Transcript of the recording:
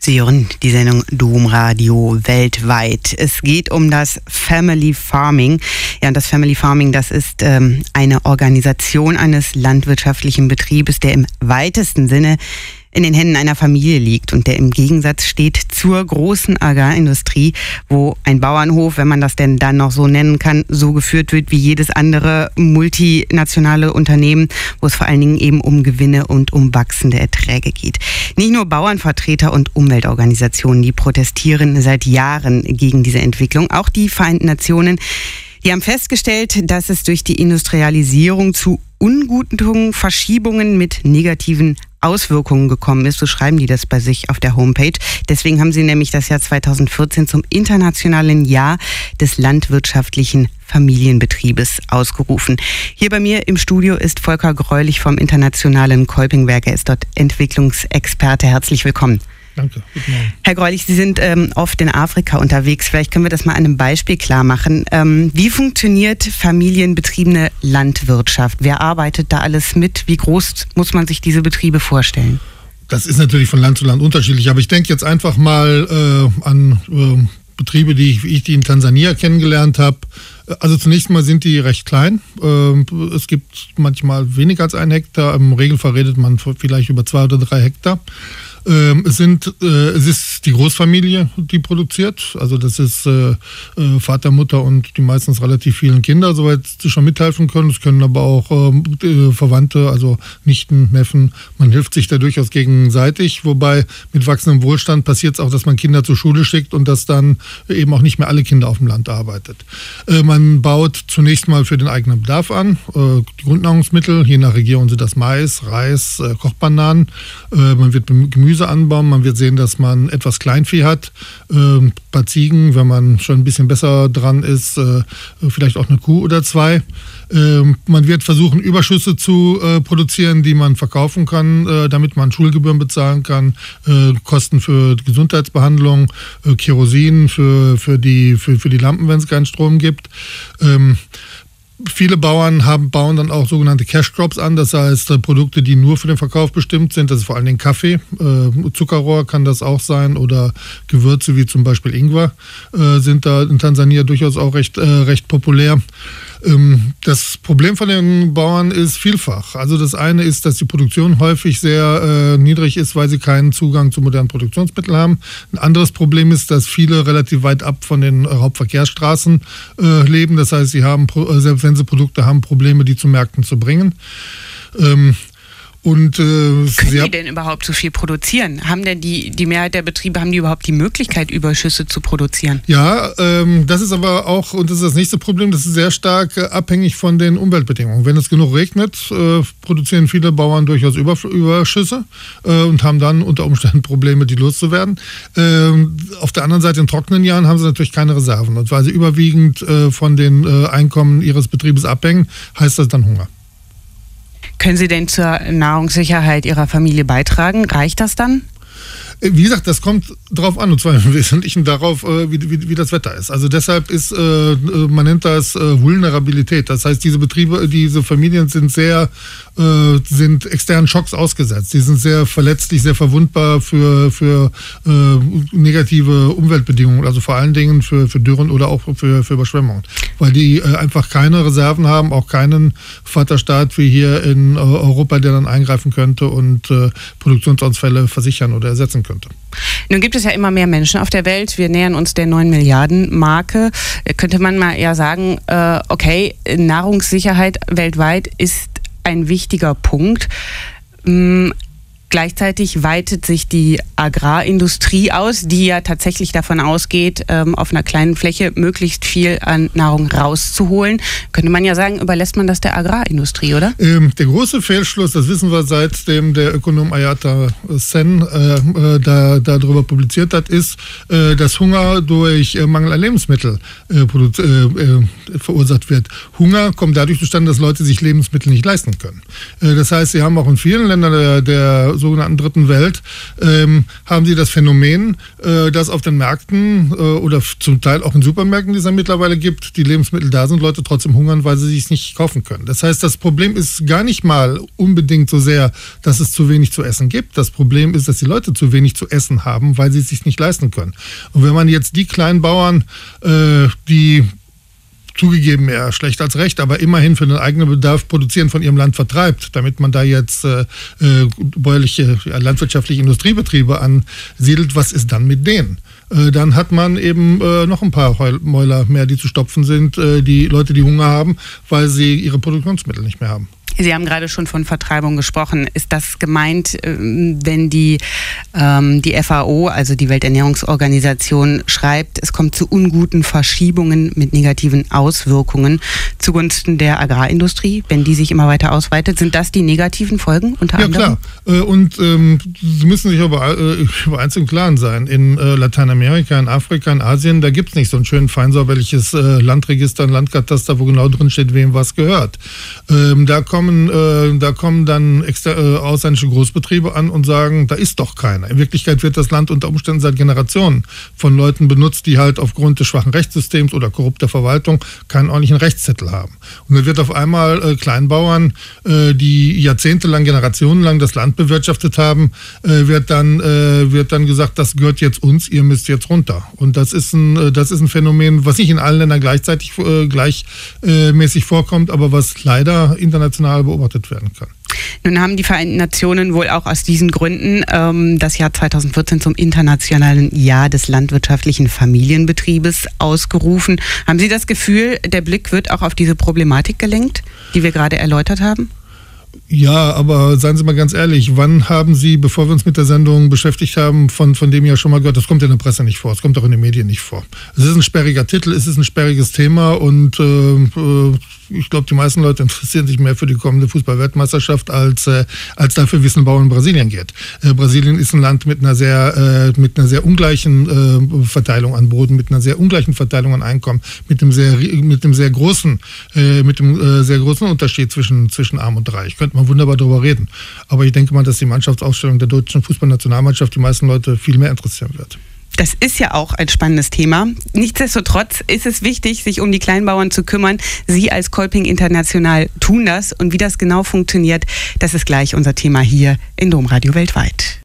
Sie hören die Sendung Domradio weltweit. Es geht um das Family Farming. Ja, und das Family Farming, das ist eine Organisation eines landwirtschaftlichen Betriebes, der im weitesten Sinne in den Händen einer Familie liegt und der im Gegensatz steht zur großen Agrarindustrie, wo ein Bauernhof, wenn man das denn dann noch so nennen kann, so geführt wird wie jedes andere multinationale Unternehmen, wo es vor allen Dingen eben um Gewinne und um wachsende Erträge geht. Nicht nur Bauernvertreter und Umweltorganisationen, die protestieren seit Jahren gegen diese Entwicklung, auch die Vereinten Nationen. Die haben festgestellt, dass es durch die Industrialisierung zu Ungutungen, Verschiebungen mit negativen Auswirkungen gekommen ist. So schreiben die das bei sich auf der Homepage. Deswegen haben sie nämlich das Jahr 2014 zum internationalen Jahr des landwirtschaftlichen Familienbetriebes ausgerufen. Hier bei mir im Studio ist Volker Greulich vom Internationalen Kolpingwerk. Er ist dort Entwicklungsexperte. Herzlich willkommen. Danke, guten Morgen. Herr Greulich, Sie sind oft in Afrika unterwegs. Vielleicht können wir das mal an einem Beispiel klar machen. Wie funktioniert familienbetriebene Landwirtschaft? Wer arbeitet da alles mit? Wie groß muss man sich diese Betriebe vorstellen? Das ist natürlich von Land zu Land unterschiedlich, aber ich denke jetzt einfach mal an Betriebe, die ich in Tansania kennengelernt habe. Also zunächst mal sind die recht klein. Es gibt manchmal weniger als 1 Hektar. Im Regelfall redet man vielleicht über 2 oder 3 Hektar. Es ist die Großfamilie, die produziert. Also das ist Vater, Mutter und die meistens relativ vielen Kinder, soweit sie schon mithelfen können. Es können aber auch Verwandte, also Nichten, Neffen. Man hilft sich da durchaus gegenseitig. Wobei mit wachsendem Wohlstand passiert es auch, dass man Kinder zur Schule schickt und dass dann eben auch nicht mehr alle Kinder auf dem Land arbeitet. Man baut zunächst mal für den eigenen Bedarf an. Die Grundnahrungsmittel, je nach Region sind das Mais, Reis, Kochbananen. Man wird Gemüse anbauen. Man wird sehen, dass man etwas Kleinvieh hat. Ein paar Ziegen, wenn man schon ein bisschen besser dran ist, vielleicht auch eine Kuh oder 2. Man wird versuchen, Überschüsse zu produzieren, die man verkaufen kann, damit man Schulgebühren bezahlen kann, Kosten für die Gesundheitsbehandlung, Kerosin für die Lampen, wenn es keinen Strom gibt. Viele Bauern bauen dann auch sogenannte Cash Crops an, das heißt Produkte, die nur für den Verkauf bestimmt sind. Das ist vor allem den Kaffee, Zuckerrohr kann das auch sein oder Gewürze wie zum Beispiel Ingwer sind da in Tansania durchaus auch recht populär. Das Problem von den Bauern ist vielfach. Also das eine ist, dass die Produktion häufig sehr niedrig ist, weil sie keinen Zugang zu modernen Produktionsmitteln haben. Ein anderes Problem ist, dass viele relativ weit ab von den Hauptverkehrsstraßen leben. Das heißt, sie haben, selbst wenn sie Produkte haben, Probleme, die zu Märkten zu bringen. Können die denn überhaupt so viel produzieren? Haben denn die Mehrheit der Betriebe, haben die überhaupt die Möglichkeit, Überschüsse zu produzieren? Ja, das ist aber auch, und das ist das nächste Problem, das ist sehr stark abhängig von den Umweltbedingungen. Wenn es genug regnet, produzieren viele Bauern durchaus Überschüsse und haben dann unter Umständen Probleme, die loszuwerden. Auf der anderen Seite, in trockenen Jahren haben sie natürlich keine Reserven. Und weil sie überwiegend von den Einkommen ihres Betriebes abhängen, heißt das dann Hunger. Können Sie denn zur Nahrungssicherheit Ihrer Familie beitragen? Reicht das dann? Wie gesagt, das kommt drauf an, und zwar im Wesentlichen darauf, wie das Wetter ist. Also deshalb ist, man nennt das Vulnerabilität. Das heißt, diese Betriebe, diese Familien sind externen Schocks ausgesetzt. Die sind sehr verletzlich, sehr verwundbar für negative Umweltbedingungen, also vor allen Dingen für Dürren oder auch für Überschwemmungen. Weil die einfach keine Reserven haben, auch keinen Vaterstaat wie hier in Europa, der dann eingreifen könnte und Produktionsausfälle versichern oder ersetzen könnte. Nun gibt es ja immer mehr Menschen auf der Welt. Wir nähern uns der 9 Milliarden Marke. Könnte man mal eher sagen, okay, Nahrungssicherheit weltweit ist ein wichtiger Punkt. Gleichzeitig weitet sich die Agrarindustrie aus, die ja tatsächlich davon ausgeht, auf einer kleinen Fläche möglichst viel an Nahrung rauszuholen. Könnte man ja sagen, überlässt man das der Agrarindustrie, oder? Der große Fehlschluss, das wissen wir seitdem der Ökonom Amartya Sen darüber publiziert hat, ist, dass Hunger durch Mangel an Lebensmitteln verursacht wird. Hunger kommt dadurch zustande, dass Leute sich Lebensmittel nicht leisten können. Das heißt, sie haben auch in vielen Ländern der sogenannten Dritten Welt, haben sie das Phänomen, dass auf den Märkten oder zum Teil auch in Supermärkten, die es dann mittlerweile gibt, die Lebensmittel da sind, Leute trotzdem hungern, weil sie es nicht kaufen können. Das heißt, das Problem ist gar nicht mal unbedingt so sehr, dass es zu wenig zu essen gibt. Das Problem ist, dass die Leute zu wenig zu essen haben, weil sie es sich nicht leisten können. Und wenn man jetzt die kleinen Bauern, die zugegeben eher schlecht als recht, aber immerhin für den eigenen Bedarf produzieren, von ihrem Land vertreibt, damit man da jetzt bäuerliche, landwirtschaftliche Industriebetriebe ansiedelt, was ist dann mit denen? Dann hat man eben noch ein paar Mäuler mehr, die zu stopfen sind, die Leute, die Hunger haben, weil sie ihre Produktionsmittel nicht mehr haben. Sie haben gerade schon von Vertreibung gesprochen. Ist das gemeint, wenn die FAO, also die Welternährungsorganisation, schreibt, es kommt zu unguten Verschiebungen mit negativen Auswirkungen zugunsten der Agrarindustrie, wenn die sich immer weiter ausweitet? Sind das die negativen Folgen unter anderem? Ja, klar. Und Sie müssen sich aber über eins im Klaren sein. In Lateinamerika, in Afrika, in Asien, da gibt es nicht so ein schön feinsäuberliches Landregister, ein Landkataster, wo genau drin steht, wem was gehört. Da kommen dann ausländische Großbetriebe an und sagen, da ist doch keiner. In Wirklichkeit wird das Land unter Umständen seit Generationen von Leuten benutzt, die halt aufgrund des schwachen Rechtssystems oder korrupter Verwaltung keinen ordentlichen Rechtszettel haben. Und dann wird auf einmal Kleinbauern, die jahrzehntelang, generationenlang das Land bewirtschaftet haben, wird dann gesagt, das gehört jetzt uns, ihr müsst jetzt runter. Und das ist ein Phänomen, was nicht in allen Ländern gleichmäßig vorkommt, aber was leider international beobachtet werden kann. Nun haben die Vereinten Nationen wohl auch aus diesen Gründen das Jahr 2014 zum internationalen Jahr des landwirtschaftlichen Familienbetriebes ausgerufen. Haben Sie das Gefühl, der Blick wird auch auf diese Problematik gelenkt, die wir gerade erläutert haben? Ja, aber seien Sie mal ganz ehrlich, wann haben Sie, bevor wir uns mit der Sendung beschäftigt haben, von dem ja schon mal gehört, das kommt in der Presse nicht vor, es kommt auch in den Medien nicht vor. Es ist ein sperriger Titel, es ist ein sperriges Thema und ich glaube, die meisten Leute interessieren sich mehr für die kommende Fußball-Weltmeisterschaft, als dafür, wie es in Bauern in Brasilien geht. Brasilien ist ein Land mit einer sehr ungleichen Verteilung an Boden, mit einer sehr ungleichen Verteilung an Einkommen, mit dem sehr großen Unterschied zwischen Arm und Reich. Könnte man wunderbar darüber reden. Aber ich denke mal, dass die Mannschaftsausstellung der deutschen Fußballnationalmannschaft die meisten Leute viel mehr interessieren wird. Das ist ja auch ein spannendes Thema. Nichtsdestotrotz ist es wichtig, sich um die Kleinbauern zu kümmern. Sie als Kolping International tun das. Und wie das genau funktioniert, das ist gleich unser Thema hier in Domradio Weltweit.